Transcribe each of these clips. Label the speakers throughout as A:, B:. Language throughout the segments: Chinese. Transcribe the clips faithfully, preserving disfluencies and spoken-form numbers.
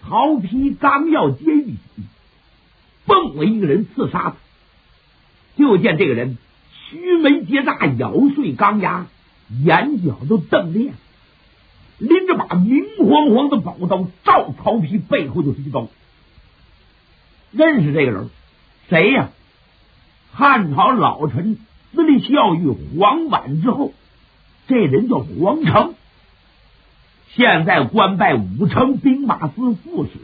A: 曹丕刚要接玉玺，蹦了一个人刺杀他。就见这个人须眉结扎，咬碎钢牙，眼角都瞪裂，拎着把明晃晃的宝刀，照曹丕背后就是一刀。认识这个人谁呀？汉朝老臣司隶校尉黄琬之后，这人叫黄成，现在官拜武城兵马司副使。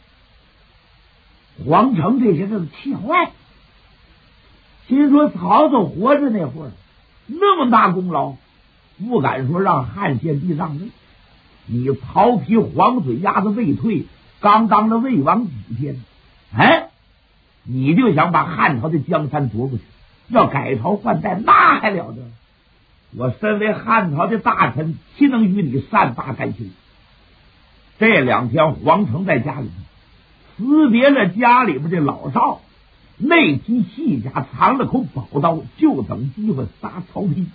A: 黄成这些人气坏，心说曹操活着那会儿那么大功劳，不敢说让汉献帝让位，你曹丕黄嘴丫子未退，刚当了魏王几天，哎，你就想把汉朝的江山夺过去，要改朝换代，那还了得？我身为汉朝的大臣，岂能与你善罢甘休？这两天黄成在家里辞别了家里边的老少，内披细甲，藏了口宝刀，就等机会杀曹丕。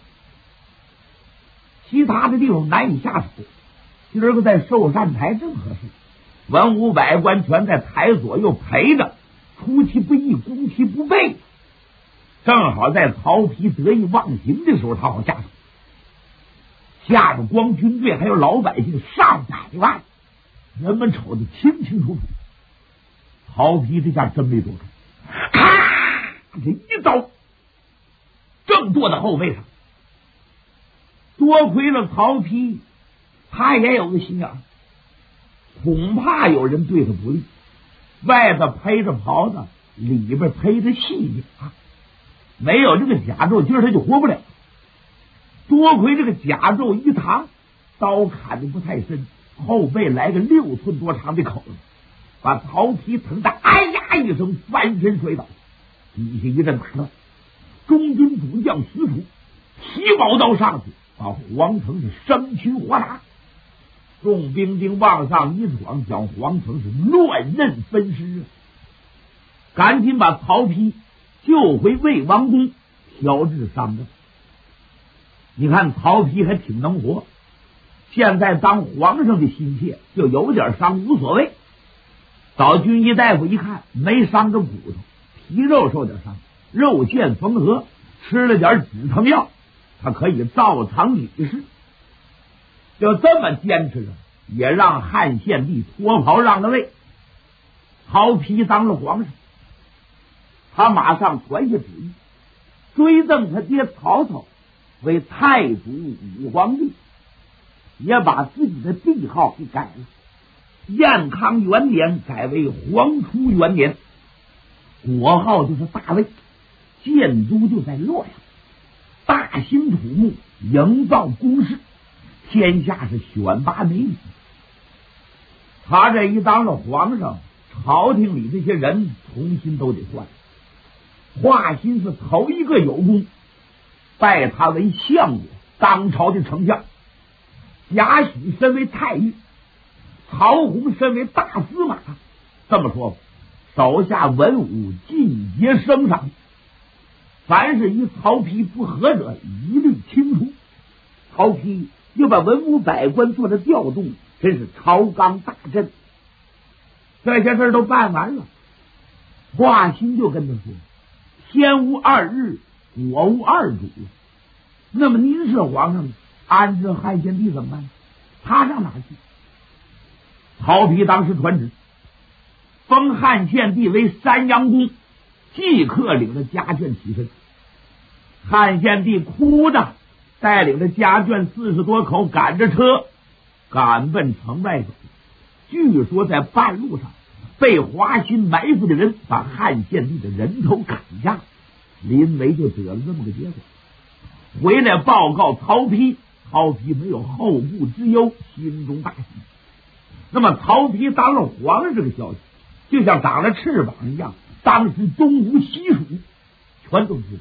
A: 其他的地方难以下手，今儿个在寿善台正合适，文武百官全在台左右陪着，出其不意，攻其不备，正好在曹丕得意忘形的时候，他好下手。下着光军队还有老百姓上百万，人们瞅得清清楚楚。曹丕这下真没躲开，咔，这一刀正剁在后背上。多亏了曹丕，他也有个心眼，恐怕有人对他不利，外头披着袍子，里边披着细甲，没有这个甲胄，今儿他就活不了。多亏这个甲胄一扛，刀砍的不太深，后背来个六寸多长的口子，把曹丕疼得哎呀一声翻身摔倒，底下一阵打乱。中军主将许褚提宝刀上去，把黄成是生擒活拿。众兵丁往上一闯，将黄成是乱刃分尸，赶紧把曹丕救回魏王宫调治伤症。你看曹丕还挺能活，现在当皇上的心切，就有点伤无所谓。找军医大夫一看，没伤着骨头，皮肉受点伤，肉线缝合，吃了点止疼药，他可以照常理事。就这么坚持着，也让汉献帝脱袍让了位，曹丕当了皇上。他马上传下旨意，追赠他爹曹操为太祖武皇帝，也把自己的帝号给改了，燕康元年改为黄初元年，国号就是大魏，建都就在洛阳，大兴土木，营造宫室，天下是选拔美女。他这一当了皇上，朝廷里这些人重新都得换。华歆是头一个有功，拜他为相国，当朝的丞相。贾诩身为太尉，曹洪身为大司马。这么说，手下文武尽皆升赏，凡是与曹丕不合者，一律清除。曹丕又把文武百官做了调动，真是朝纲大振。这些事都办完了，华歆就跟他说：天无二日，国无二主。那么您是皇上，安置汉献帝怎么办？他上哪去？曹丕当时传旨，封汉献帝为山阳公，即刻领着家眷起身。汉献帝哭着带领着家眷四十多口赶着车赶奔城外走。据说在半路上被华歆埋伏的人把汉献帝的人头砍下，临危就得了这么个结果。回来报告曹丕，曹丕没有后顾之忧，心中大喜。那么曹丕当了皇上这个消息，就像长了翅膀一样，当时东吴西蜀全都知道。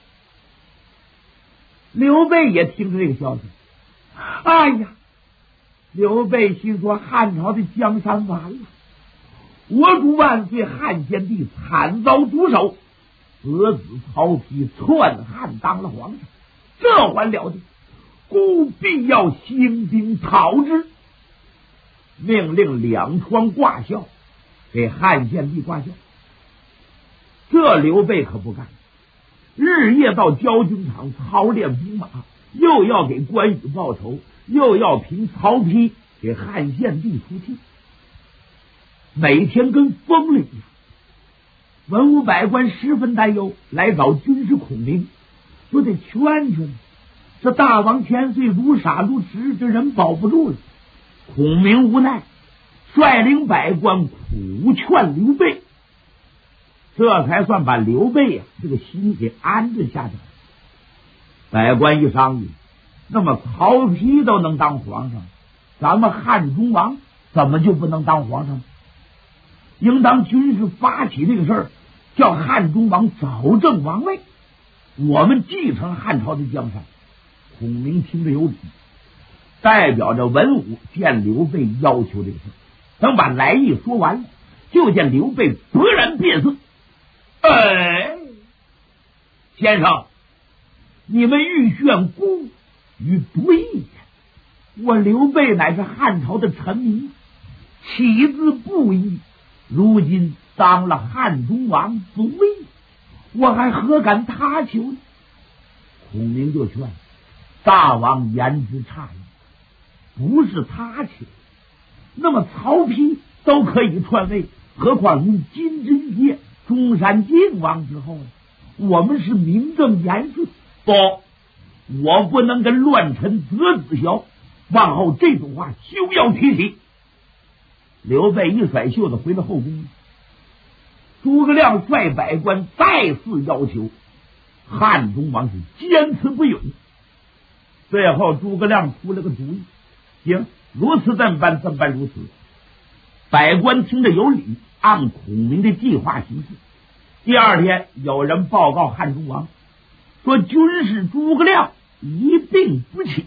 A: 刘备也听着这个消息，哎呀，刘备心说汉朝的江山完了，我主万岁汉献帝惨遭毒手，得子曹丕篡汉当了皇上，这还了得，故必要兴兵讨之。 命令两床挂孝，给汉献帝挂孝。这刘备可不干，日夜到交军场操练兵马，又要给关羽报仇，又要凭曹丕给汉献帝出气，每天跟疯了一样。文武百官十分担忧，来找军师孔明，说得劝劝，这大王千岁如傻如痴，这人保不住了。孔明无奈，率领百官苦劝刘备，这才算把刘备呀、啊、这个心给安置下去了。百官一商议，那么曹丕都能当皇上，咱们汉中王怎么就不能当皇上？应当军事发起这个事儿，叫汉中王早正王位，我们继承汉朝的江山。孔明听着有理，代表着文武见刘备要求这个事儿。等把来意说完了，就见刘备勃然变色。哎，先生，你们欲炫孤与不义也。我刘备乃是汉朝的臣民，岂自不义？如今当了汉中王不义，我还何敢他求呢？孔明就劝大王言之差矣，不是他求，那么曹丕都可以篡位，何况您金枝玉叶中山靖王之后呢？我们是名正言顺，不，我不能跟乱臣择子淆，往后这种话休要提起。刘备一甩袖子回了后宫，诸葛亮率百官再次要求，汉中王是坚持不允。最后诸葛亮出了个主意，行，如此这么办，这么办如此。百官听着有理，按孔明的计划行事。第二天有人报告汉中王，说军师诸葛亮一病不起。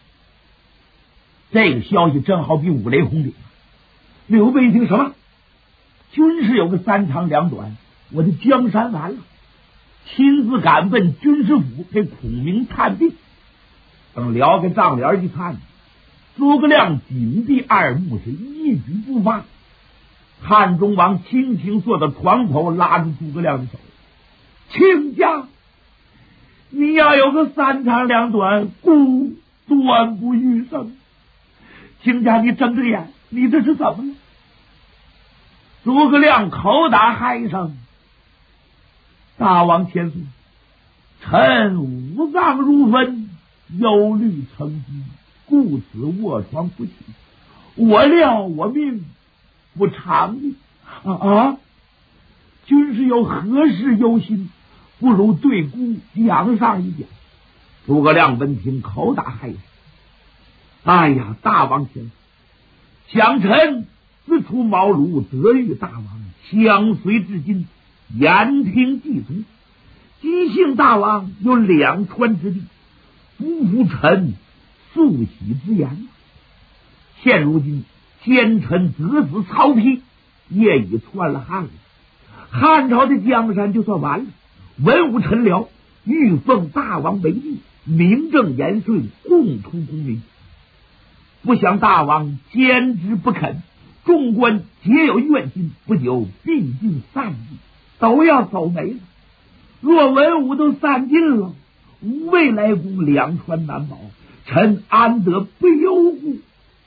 A: 这个消息正好比五雷轰顶。刘备一听，什么军事有个三长两短，我的江山完了，亲自赶奔军师府给孔明探病。等撩开帐帘一看，诸葛亮紧闭二目，是一举不发。汉中王轻轻坐到床头，拉住诸葛亮的手，亲家，你要有个三长两短，孤断不欲生。亲家，你睁着眼，你这是怎么了？诸葛亮口打嗨声，大王千岁，臣五脏如焚，忧虑成疾，故此卧床不起。我料我命不长矣。啊啊！军师有何事忧心？不如对孤讲上一讲。诸葛亮闻听，口打嗨声。哎呀，大王千岁，想臣自出茅庐，得遇大王，相随至今，言听计从。姬姓大王有两川之地，不负臣素喜之言。现如今奸臣得子曹丕也已篡了汉了，汉朝的江山就算完了。文武臣僚欲奉大王为帝，名正言顺，共图功名。不想大王坚持不肯，众官皆有怨心，不久必尽散尽，都要走没了。若文武都散尽了，未来宫两川难保，臣安得不忧乎？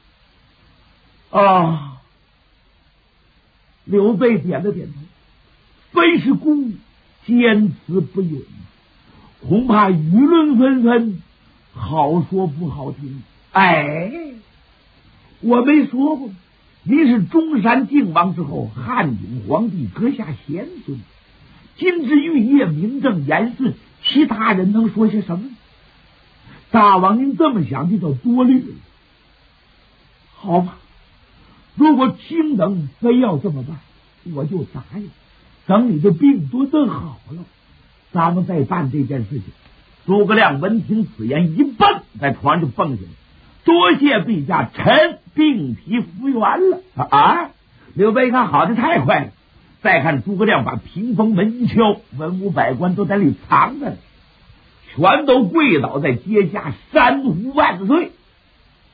A: 啊！刘备点了点头，非是孤坚持不允，恐怕舆论纷纷，好说不好听。哎，我没说过，您是中山靖王之后汉景皇帝阁下贤孙，金枝玉叶，名正言顺，其他人能说些什么？大王您这么想就叫多虑了。好吧，如果卿等非要这么办，我就答应。等你的病多得好了，咱们再办这件事情。诸葛亮闻听此言，一蹦在床上就蹦起来，多谢陛下，臣病体复原了。啊！刘备看好的太快了，再看诸葛亮把屏风门一敲，文武百官都在里藏着呢，全都跪倒在阶下，山呼万岁。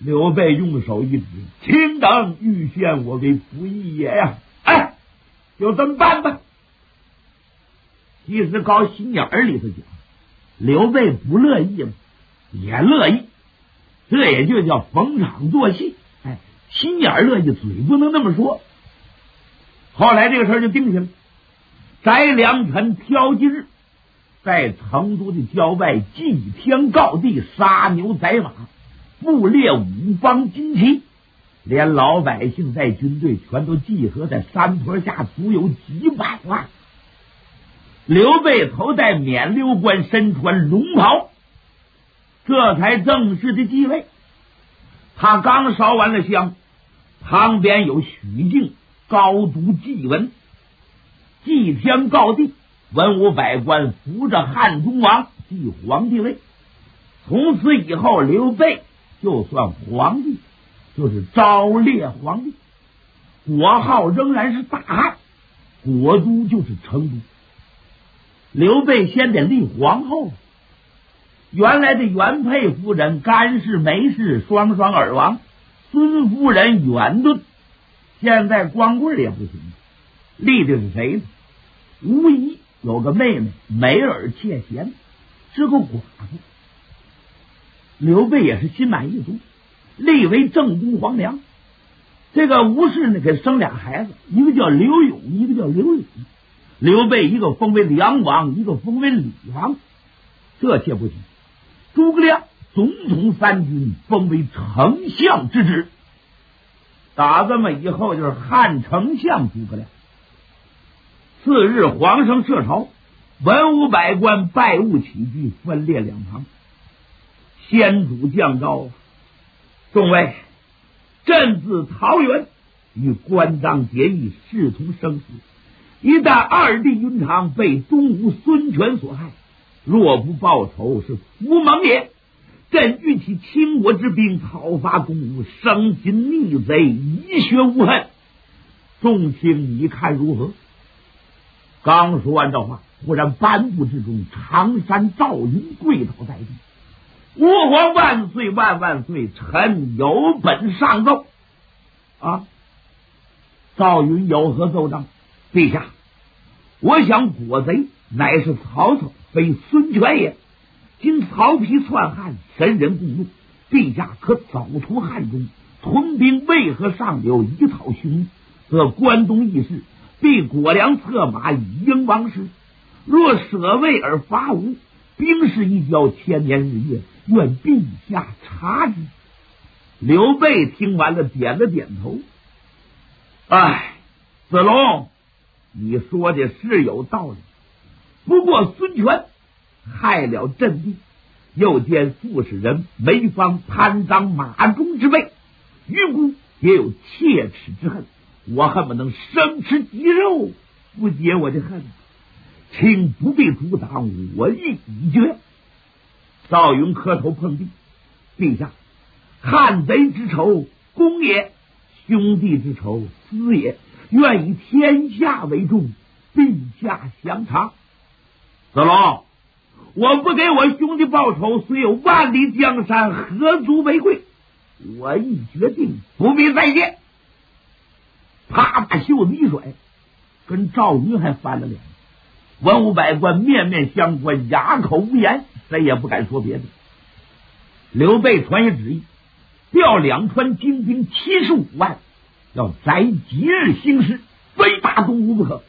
A: 刘备用手一指，卿等欲陷我为不义也呀！哎，就这么办吧。其实高心眼儿里头讲，刘备不乐意吗？也乐意，这也就叫逢场作戏。哎，心眼儿乐意，嘴不能那么说。后来这个事儿就定下了，翟良辰挑吉日，在成都的郊外祭天告地，杀牛宰马，布列五方旌旗，连老百姓在军队全都集合在山坡下，足有几百万。刘备头戴冕旒冠，身穿龙袍，这才正式的继位。他刚烧完了香，旁边有许敬高读祭文，祭天告地，文武百官扶着汉中王继皇帝位。从此以后，刘备就算皇帝，就是昭烈皇帝，国号仍然是大汉，国都就是成都。刘备先得立皇后，原来的原配夫人甘氏、梅氏双双而亡，孙夫人远遁，现在光棍也不行，立的是谁呢？无疑有个妹妹梅尔妾贤，是个寡妇。刘备也是心满意足，立为正宫皇娘。这个吴氏呢，给生俩孩子，一个叫刘勇，一个叫刘礼。刘备一个封为梁王，一个封为李王，这些不行。诸葛亮总统三军封为丞相之职，打这么以后就是汉丞相诸葛亮。次日，皇上设朝，文武百官拜物起居，分列两旁。先主降诏：众位，朕自桃园与关张结义，势同生死。一旦二弟云长被东吴孙权所害，若不报仇，是福蒙也。朕欲起倾国之兵，讨伐东吴，生擒逆贼，以雪无恨。众卿你看如何？刚说完这话，忽然颁布之中，常山赵云跪倒在地：吾皇万岁万万岁！臣有本上奏。啊！赵云有何奏章？陛下，我想国贼乃是曹操，非孙权也。今曹丕篡汉，神人共怒，陛下可早出汉中，屯兵渭河上流，以讨匈奴，则关东义士必果粮策马，以应王师。若舍魏而伐吴，兵势一交，千年日月，愿陛下察之。刘备听完了，点了点头。哎，子龙，你说的是有道理，不过孙权害了朕弟，又见副使人梅芳贪赃马忠之辈，于孤也有切齿之恨，我恨不能生吃鸡肉，不解我的恨。请不必阻挡，我意已决。赵云磕头碰地：陛下，汉贼之仇公也，兄弟之仇私也，愿以天下为重，陛下详察。子龙，我不给我兄弟报仇，虽有万里江山，何足为贵？我一决定，不必再见。啪，把袖子一甩，跟赵云还翻了脸。文武百官面面相观，哑口无言，谁也不敢说别的。刘备传下旨意，调两川精兵七十五万，要载即日兴师，非打东吴不可。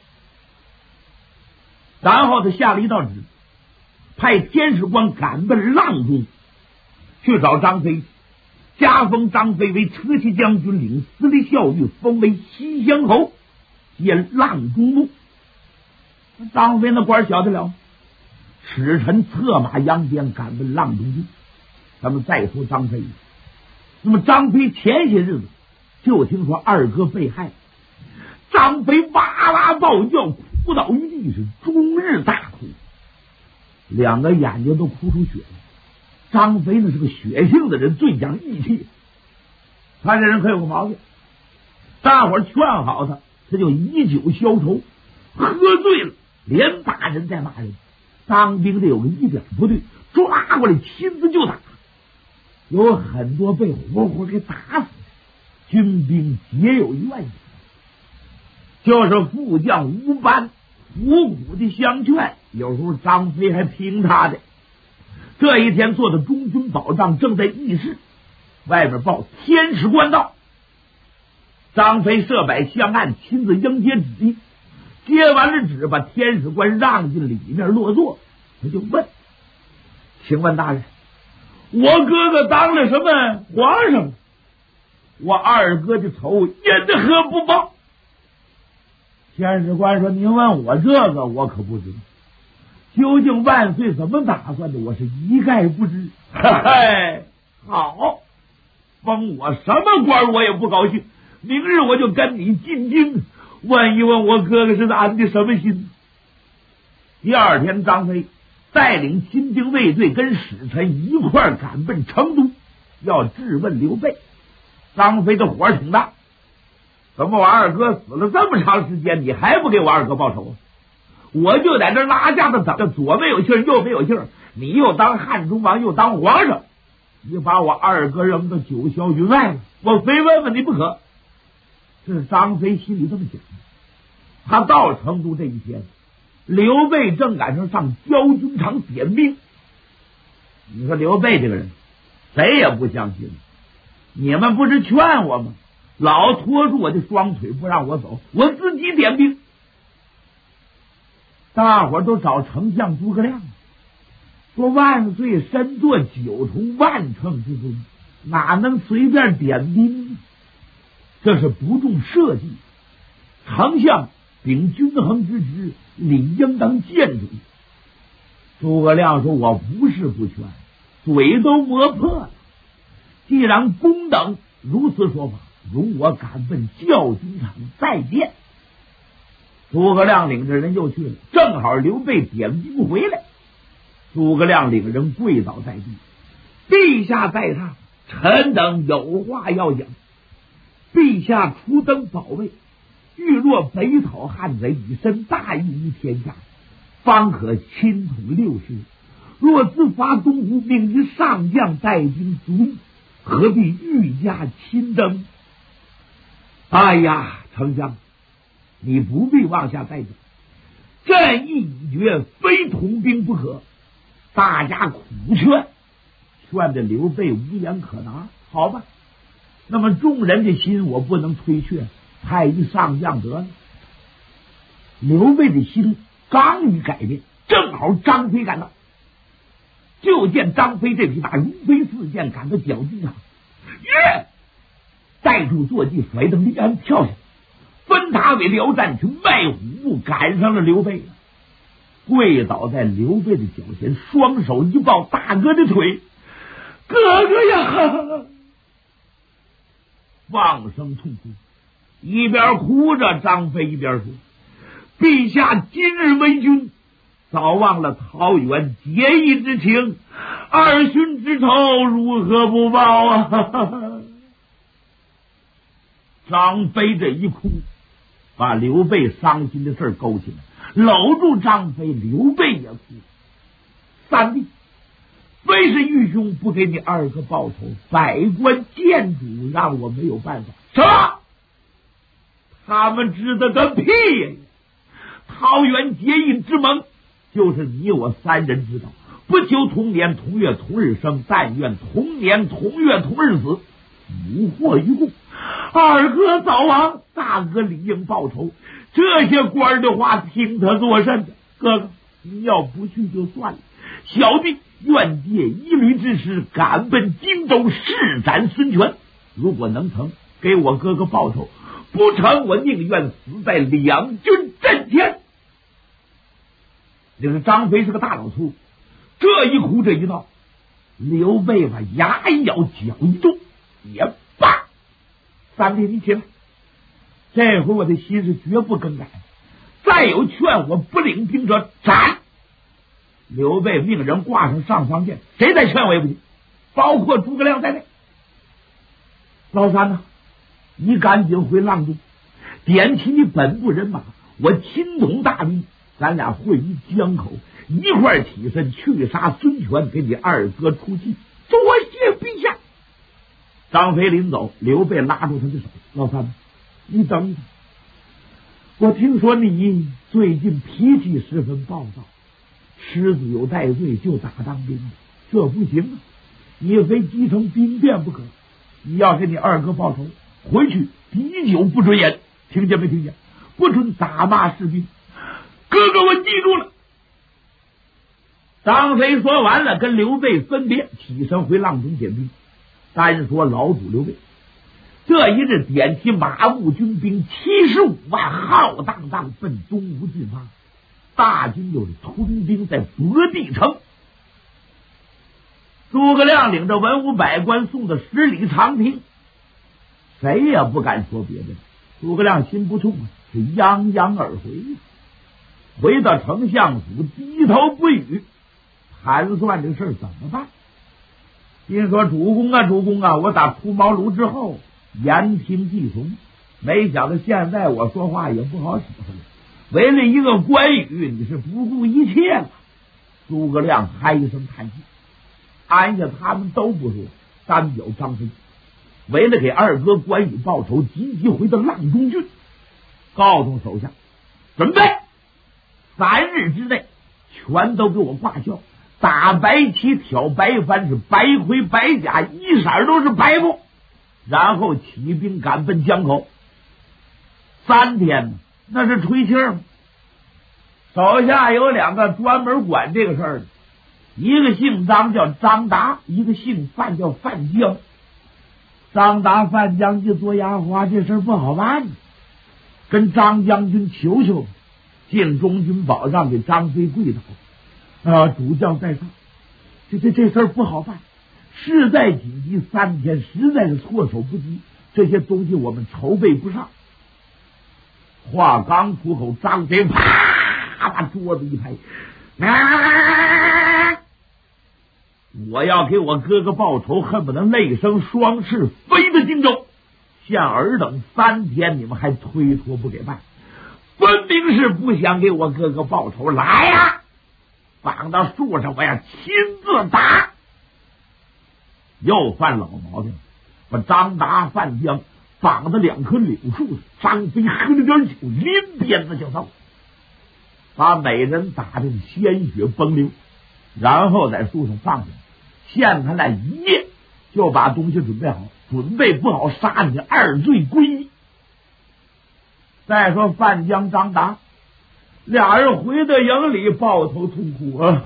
A: 然后他下了一道旨，派天使官赶奔阆中去找张飞，加封张飞为车骑将军，领司隶校尉，封为西乡侯，接阆中牧。张飞那官晓得了，使臣策马扬鞭赶奔阆中郡。咱们再说张飞，那么张飞前些日子就听说二哥被害，张飞哇哇暴叫，哭倒于地，是终日大哭，两个眼睛都哭出血来。张飞呢是个血性的人，最讲义气，他这人可有个毛病，大伙儿劝好他，他就以酒消愁，喝醉了连打人再骂人。当兵的有个一点不对，抓过来亲自就打。 有很多被活活给打死的，军兵皆有怨言。就是副将吴班虎虎的相劝，有时候张飞还听他的。这一天做的中军保障正在议事，外面报天使官到，张飞设摆香案，亲自迎接旨意。接完了旨，把天使官让进里面落座，他就问：请问大人，我哥哥当了什么皇上？我二哥的仇因何不报？天使官说：您问我这个，我可不知道。究竟万岁怎么打算的，我是一概不知。嘿嘿，好，封我什么官我也不高兴。明日我就跟你进京，问一问我哥哥是安的什么心。第二天，张飞带领亲兵卫队跟使臣一块儿赶奔成都，要质问刘备。张飞的火挺大，怎么我二哥死了这么长时间，你还不给我二哥报仇？我就在这拉架子等着，左没有气儿，右没有气儿，你又当汉中王，又当皇上，你把我二哥扔到九霄云外了，我非问问你不可。这是张飞心里这么想的。他到成都这一天，刘备正赶上上交军场点兵。你说刘备这个人谁也不相信，你们不是劝我吗？老拖住我的双腿不让我走，我自己点兵。大伙都找丞相诸葛亮，说万岁身坐九重万乘之中，哪能随便点兵呢？这是不重社稷，丞相秉均衡之职，理应当见主。诸葛亮说：我不是不劝，嘴都磨破了。既然公等如此说法，容我赶奔教军场再见。诸葛亮领着人又去了，正好刘备点兵回来。诸葛亮领人跪倒在地：陛下在上，臣等有话要讲。陛下初登宝位，欲若北讨汉贼，以身大义于天下，方可亲统六师。若自发东吴，命于上将带兵卒役，何必御驾亲征？哎呀，丞相，你不必往下再讲，战役已决，非统兵不可。大家苦劝，劝的刘备无言可答。好吧，那么众人的心我不能推却，派一上将得了。刘备的心刚一改变，正好张飞赶到，就见张飞这匹马如飞似箭，赶到脚地上，耶！带住坐骑，甩蹬立鞍跳下，分他为辽战群，迈虎步赶上了刘备，跪倒在刘备的脚前，双手一抱大哥的腿：哥哥呀！放声痛哭，一边哭着，张飞一边说：陛下今日为君，早忘了桃园结义之情，二勋之仇如何不报啊？张飞这一哭，把刘备伤心的事儿勾起来，搂住张飞，刘备也哭。三弟，非是玉兄不给你二哥报仇，百官见主让我没有办法。什么？他们知道个屁呀！桃园结义之盟，就是你我三人知道，不求同年同月同日生，但愿同年同月同日死，无祸于共。二哥早亡，大哥理应报仇。这些官的话听他作甚的？哥哥，你要不去就算了，小弟愿借一驴之师，赶奔荆州，施斩孙权。如果能成，给我哥哥报仇；不成，我宁愿死在两军阵前。这个张飞是个大老粗，这一哭这一闹，刘备把牙一咬，脚一动，也罢，三弟你起来，这回我的心是绝不更改，再有劝我不领兵者斩。刘备命人挂上上方剑，谁再劝我也不行，包括诸葛亮在内。老三呢，你赶紧回阆中，点起你本部人马，我亲统大兵，咱俩会于江口，一块起身去杀孙权，给你二哥出气。多谢陛下。 张飞临走，刘备拉住他的手：“老三，你等一等，我听说你最近脾气十分暴躁，狮子有戴罪就打当兵，这不行啊！你非击成兵变不可。你要给你二哥报仇，回去滴酒不准饮，听见没听见？不准打骂士兵。哥哥，我记住了。”张飞说完了，跟刘备分别，起身回阆中点兵。单说老主刘备，这一日点起马步军兵七十五万，浩荡荡奔东吴进发。大军就是屯兵在博地城。诸葛亮领着文武百官送到十里长亭，谁也不敢说别的。诸葛亮心不痛啊，是泱泱而回。回到丞相府，低头不语，盘算这事儿怎么办。心说主公啊主公啊，我打出茅庐之后言听计从，没想到现在我说话也不好使唤了，为了一个关羽你是不顾一切了。诸葛亮嗨一声叹气，按下他们都不说，单表张飞为了给二哥关羽报仇，急急回到阆中郡，告诉手下准备三日之内全都给我挂孝，打白旗挑白帆，是白盔白甲，一色都是白布，然后起兵赶奔江口。三天那是吹气儿吗？手下有两个专门管这个事儿的，一个姓张叫张达，一个姓范叫范江。张达范将军做牙花，这事儿不好办，跟张将军求求，进中军宝让给张飞跪倒啊！主将在上，这这这事儿不好办，事在紧急，三天实在是措手不及，这些东西我们筹备不上。话刚出口，张飞啪把桌子一拍，啊！我要给我哥哥报仇，恨不得内生双翅飞到荆州。现尔等三天，你们还推脱不给办，分明是不想给我哥哥报仇。来呀，绑到树上，我要亲自打。又犯老毛病，把张达范江绑到两棵柳树上，张飞喝了点酒，拎鞭子就走，把每人打的鲜血崩流，然后在树上放下，限他俩一夜，就把东西准备好，准备不好杀你二罪归一。再说范江张达俩人回到营里抱头痛哭啊！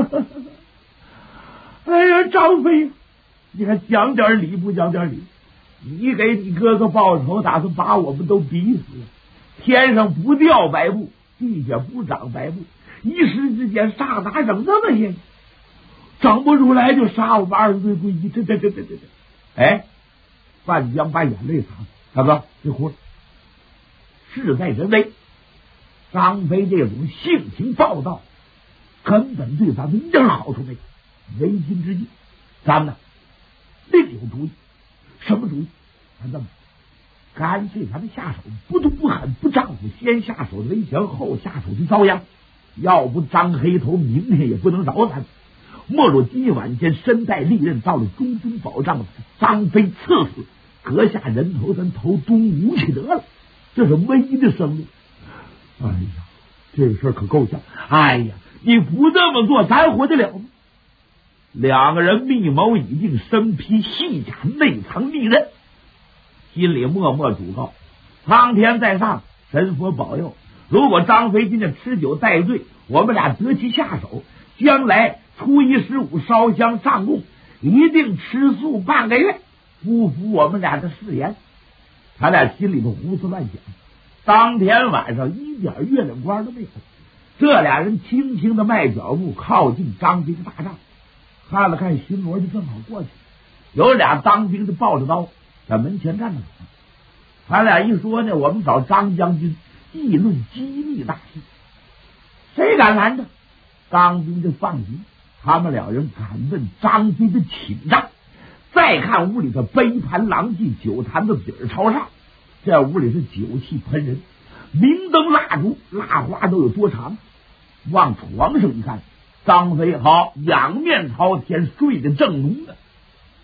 A: 哎呀，张飞，你还讲点理不讲点理？你给你哥哥报仇，打算把我们都逼死了。天上不掉白布，地下不长白布，一时之间上哪整那么些？整不出来就杀我们二罪归一，这这这这这这！哎，范江把眼泪擦擦，大哥别哭了，事在人为。张飞这种性情暴躁，根本对咱们一点好处没有。为今之计，咱们呢另有主意。什么主意？咱这么，干脆咱们下手不毒不狠不丈夫，先下手为强，后下手去遭殃。要不张黑头明天也不能饶咱。莫若今晚间身带利刃到了中军保障，张飞刺死，阁下人头，咱投东吴去得了。这是唯一的生路。哎呀，这个事儿可够呛！哎呀，你不这么做，咱活得了吗？两个人密谋已定，身披细甲，内藏利刃，心里默默嘱告：苍天在上，神佛保佑。如果张飞今天吃酒戴罪，我们俩择其下手，将来初一十五烧香上供，一定吃素半个月，不负我们俩的誓言。他俩心里头胡思乱想。当天晚上一点月亮光都没有，这俩人轻轻的迈脚步靠近张兵大帐，看了看巡逻就正好过去，有俩当兵的抱着刀在门前站着。他俩一说呢，我们找张将军议论机密大事，谁敢拦着？当兵就放心，他们两人敢问张飞的请战。再看屋里的杯盘狼藉，酒坛子底儿朝上，这屋里是酒气喷人，明灯蜡烛，蜡花都有多长？往床上一看，张飞好仰面朝天睡得正浓的，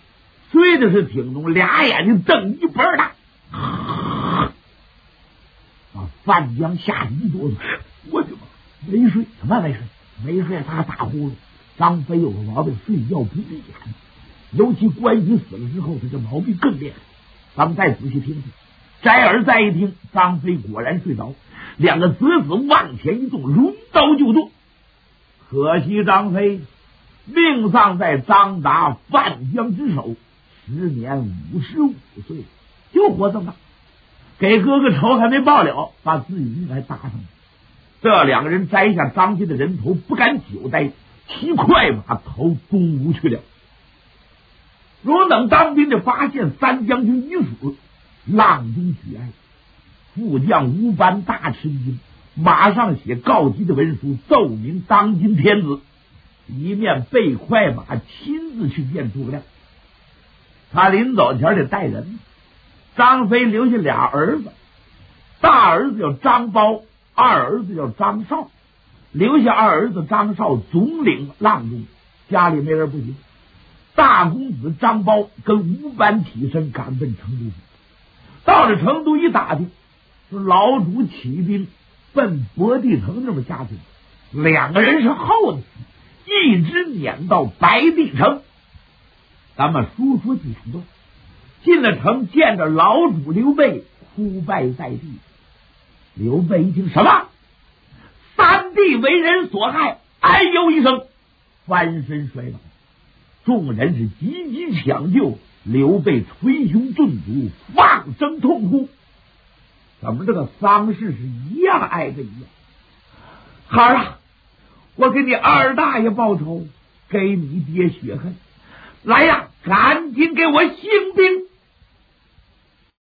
A: 随着是听懂，俩眼睛瞪一半大，啊！范江吓得一哆嗦，我的妈！没睡，什么没睡？没睡，他打呼噜。张飞有个毛病，睡觉不闭眼，尤其关羽死了之后，他这毛病更厉害。咱们再仔细听听，摘耳再一听，张飞果然睡着，两个子子往前一动，抡刀就剁。可惜张飞命丧在张达、范江之手，时年五十五岁，就活这么大，给哥哥仇还没报了，把自己命还搭上了。这两个人摘下张飞的人头，不敢久待，骑快马投东吴去了。若等当兵的发现三将军已死，浪中举哀，副将吴班大吃一惊，马上写告急的文书，奏明当今天子，一面备快马亲自去见诸葛亮。他临走前得带人，张飞留下俩儿子，大儿子叫张苞，二儿子叫张绍，留下二儿子张绍总领阆中，家里没人不行。大公子张苞跟吴班起身赶奔成都去。到了成都一打听，说老主起兵奔博地城这么下去，两个人是后的，一直撵到白帝城。咱们书说几段，进了城，见着老主刘备哭拜在地。刘备一听，什么？三弟为人所害，哎呦一声，翻身摔倒。众人是急急抢救，刘备捶胸顿足，放声痛哭。怎么这个丧事是一样挨着一样？孩儿啊，我给你二大爷报仇，给你爹雪恨，来呀，赶紧给我兴兵！